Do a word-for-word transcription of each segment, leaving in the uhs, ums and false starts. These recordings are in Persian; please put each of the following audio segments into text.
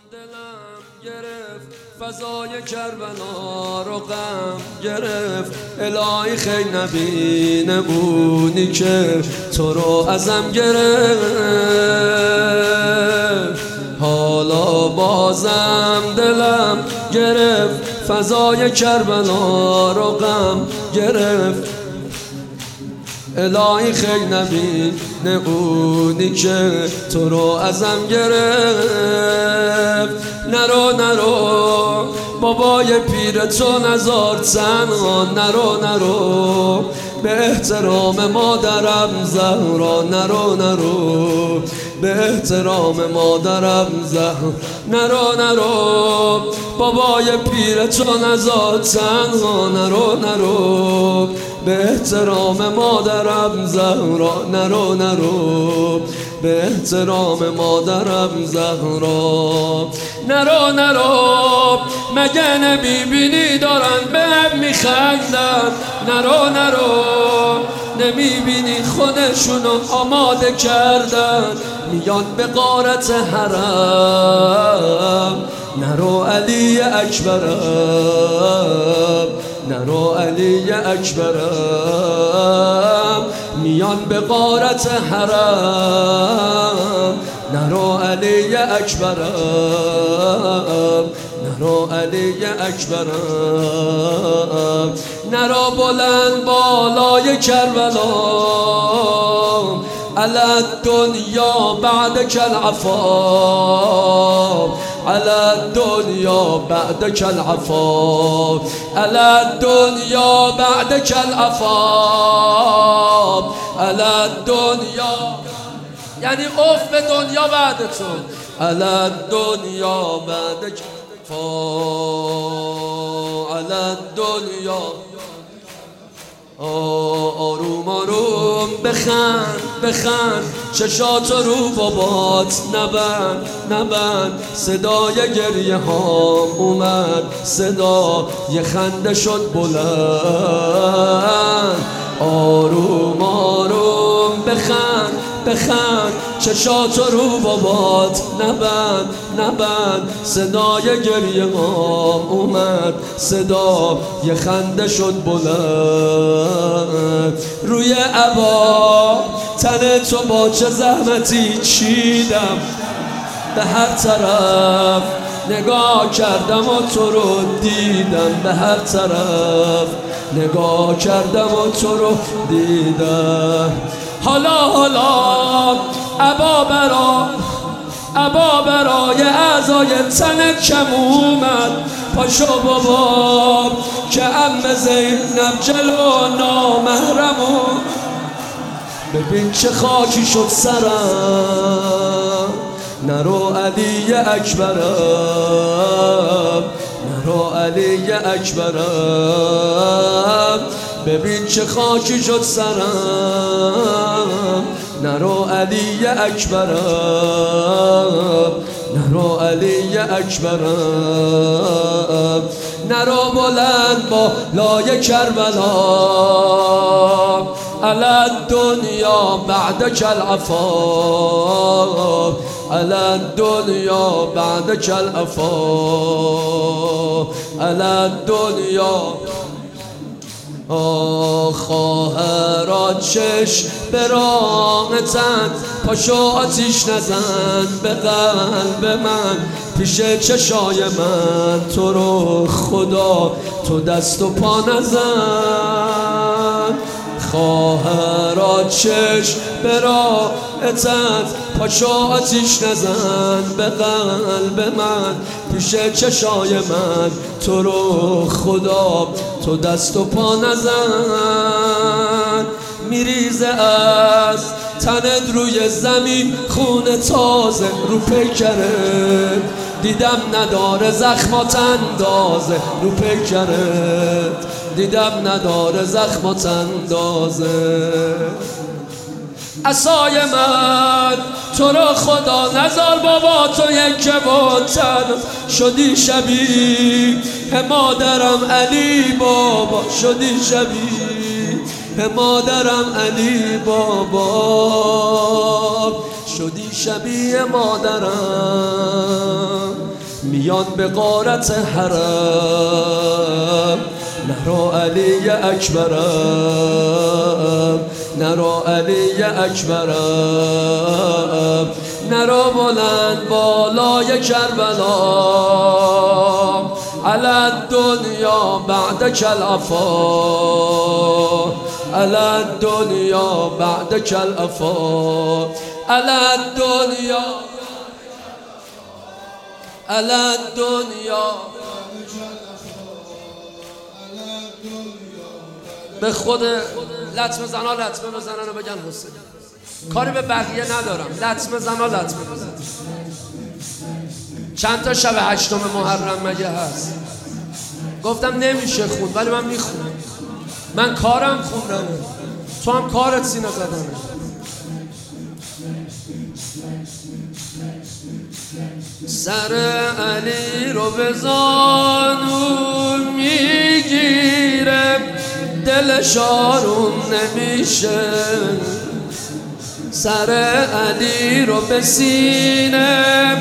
دلم گرفت فضای کربلا رو غم گرفت. الهی خیلی نبینه بونی که تو رو ازم گرفت. حالا بازم دلم گرفت فضای کربلا رو غم گرفت. الهی خیلی نبینه اونی که تو رو ازم گرفت. نرو نرو بابای پیر تو نزار تنها، نرو نرو به احترام مادرم زهرا، نرو نرو به احترام مادرم زهرا، نرو نرو بابای پیر تو نزار تنها، نرو نرو به احترام مادرم زهرا، نرو نرو به احترام مادرم زهرا. نرو نرو مگه نمیبینی دارن بهم میخندن، نرو نرو نمیبینی خودشونو آماده کردن میان به غارت حرم. نرو علی اکبرم، نرو علی اکبرم میان به غارت حرم. نرو علی اکبرم، نرو علی اکبرم، نرو بلند بالای کربلا. على الدنيا بعدك العفاف، على الدنيا بعدك العفاف، على الدنيا بعدك العفاف، على الدنيا یعنی اوف به دنیا بعد تو، على الدنيا بعدك العفاف، على الدنيا. آروم آروم بخند بخند چشات رو بابات نبند نبند. صدای گریه ها اومد، صدا یه خنده شد بلند. آروم آروم بخند بخند چشات رو بابات نبند نبند. صدای گریه ها اومد، صدا یه خنده شد بلند. روی عبا تن تو با چه زحمتی چیدم، به هر طرف نگاه کردم و تو رو دیدم، به هر طرف نگاه کردم و تو رو دیدم. حالا حالا عبا برا عبا برای اعضای تن کم اومد. پاشو بابا که عم زینب جلو نامحرمون، ببین چه خاکی شد سرم. نرو علی اکبرم، نرو علی اکبرم ببین چه خاکی شد سرم. نرو علی اکبرم، نرو علی اکبرم، نرو بلند بالای کربلا. على الدنيا بعدك العفاف، على الدنيا بعدك العفاف، على الدنيا. آه خواهرا چشم به راه تن، پاشو آتیش نزن به قلب من. پیش چشای من تو رو خدا تو دست و پا نزن. خواهرا چشم به راه تن، پاشو آتیش نزن به قلب من. پیش چشای من تو رو خدا تو دست و پا نزن. میریزه از تنت روی زمین خون تازه رو پیکرت، دیدم نداره زخمات اندازه رو پیکرت، دیدم نداره زخمات اندازه. عصای من تو رو خدا نزار بابا تو یک بوتن شدی شبیه مادرم علی بابا، شدی شبیه مادرم علی بابا، شدی شبیه مادرم. میان به غارت حرم نرو علی اکبرم نرو علی اکبرم نرو بلند بالای کربلا علی الدنیا بعدک العفا علی الدنیا بعدک العفا علی الدنیا علی الدنیا به خود لطمه زنا لطمه بزنن و بگن حسین. کاری به بقیه ندارم، لطمه زنا لطمه بزن. چند تا شب هشتم محرم مگه هست؟ گفتم نمیشه خوند ولی من میخونم. من کارم خوندنه، تو هم کارت سینه زدنه. سر علی رو به زانو میگیره دلش آروم نمیشه سر علی رو به سینه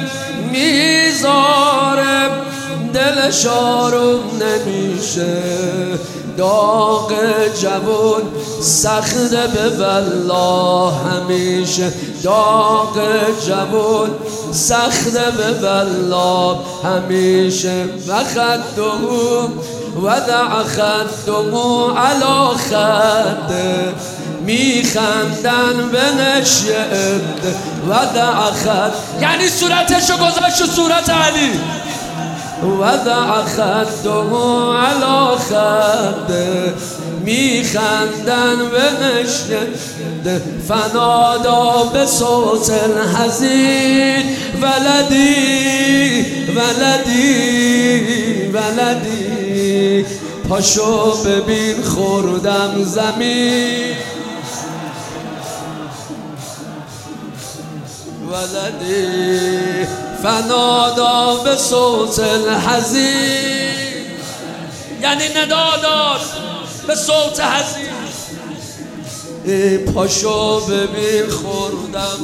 میذاره دلش آروم نمیشه داغ جوون سخته به والله همیشه داغ جوون سخته به والله همیشه و خدهم وضع خدهم علی خده میخندن به نشیده وضع خد یعنی صورتشو گذاشت و صورت علی وضع خدهم علی خده میخندن به نشیده فنادا به صوت الحزین ولدی ولدی ولدی پاشو ببین خوردم زمین ولدی فنادا به صوت الحزین یعنی ندا داد به صوت حزین ای پاشو ببین خوردم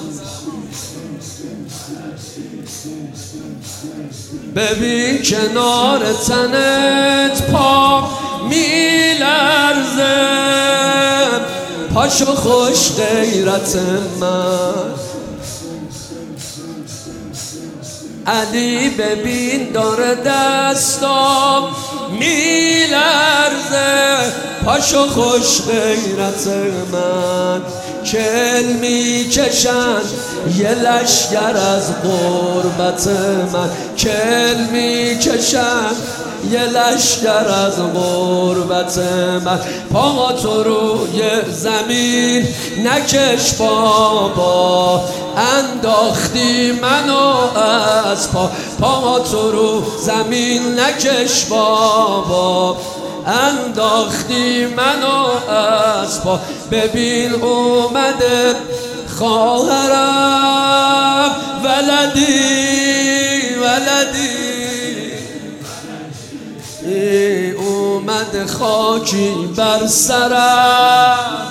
ببین کنار تنت پا میلرزه پاشو خوش غیرت من علی ببین داره دستام میلرزه پاشو خوش غیرت من کل میکشن یه لشگر از غربت من کل میکشن یه لشگر از غربت من پا تو روی زمین نکش بابا انداختی منو از پا پا تو رو زمین نکش بابا انداختی منو از پا ببین اومده خواهرم ولدی ولدی ای اومده خاکی بر سرم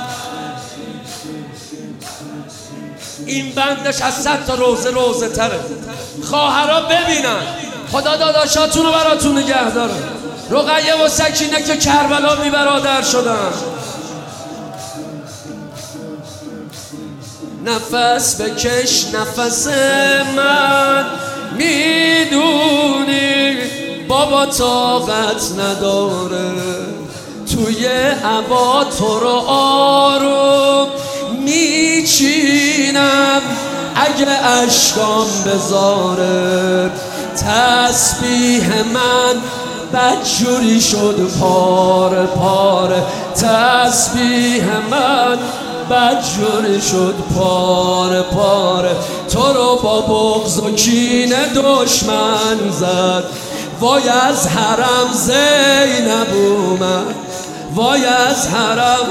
این بندش از صد تا روزه روزه تره خواهرها ببینن خدا داداشاتون رو براتون نگه داره رقیه و سکینه که کربلا می برادر شدن نفس بکش نفس من میدونی بابا طاقت نداره توی عبا تو رو آروم میچینم اگه اشکام بذاره تسبیح من بدجوری شد پاره پاره تسبیح من بدجوری شد پاره پاره تو رو با بغض و کینه دشمن زد وای از حرم زینب اومد وای از حرم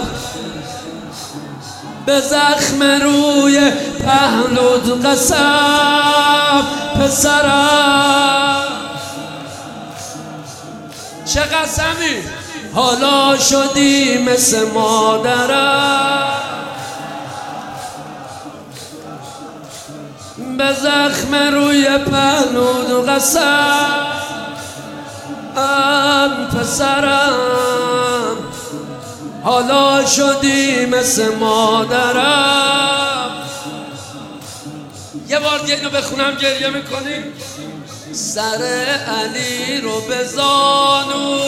به زخم روی پهلود قسم پسرم چه قسمی حالا شدی مثل مادرم به زخم روی پهلود و قسم ام پسرم حالا شدی مثل مادرم. یه بار دیگه اینو بخونم گریه میکنیم. سر علی رو به زانو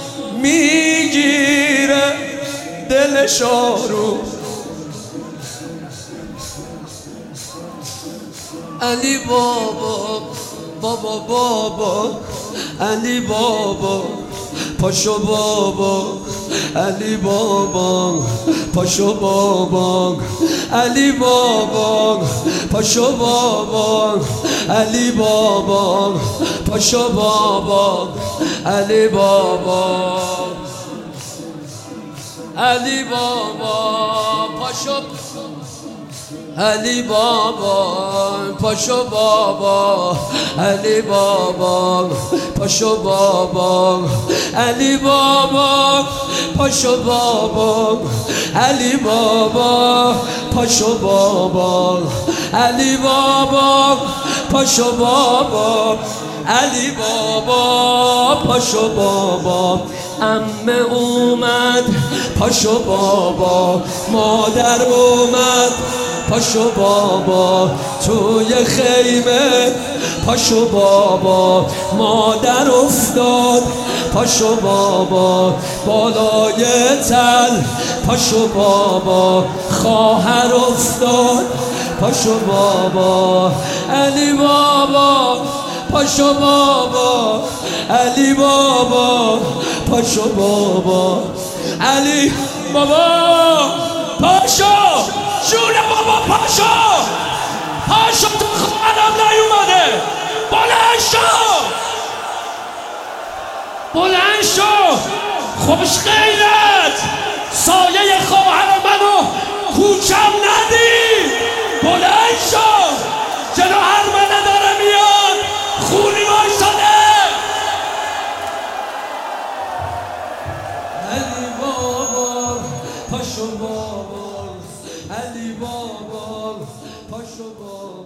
میگیره دلش آروم. علی بابا بابا بابا علی بابا پاشو بابا علی بابا پاشو بابا علی بابا پاشو بابا علی بابا پاشو بابا علی بابا علی بابا پاشو علی بابا پاشو بابا علی بابا پاشو بابا علی بابا پاشو بابا علی بابا پاشو بابا علی بابا پاشو بابا علی بابا پاشو بابا. عمه اومد پاشو بابا مادر اومد پاشو بابا توی خیمه پاشو بابا مادر افتاد پاشو بابا بالای تل پاشو بابا خواهر افتاد پاشو بابا علی بابا پاشو بابا علی بابا پاشو بابا علی بابا پاشو جون بابا پاشو پاشو تو خواهرم نیومده. بلند شو بلند شو خوش غیرت سایه خواهر منو کوچم ندی. بلند شو جلو هر منه داره میاد خونی وایساده. علی بابا پاشو بابا علی بابا پاشو بابا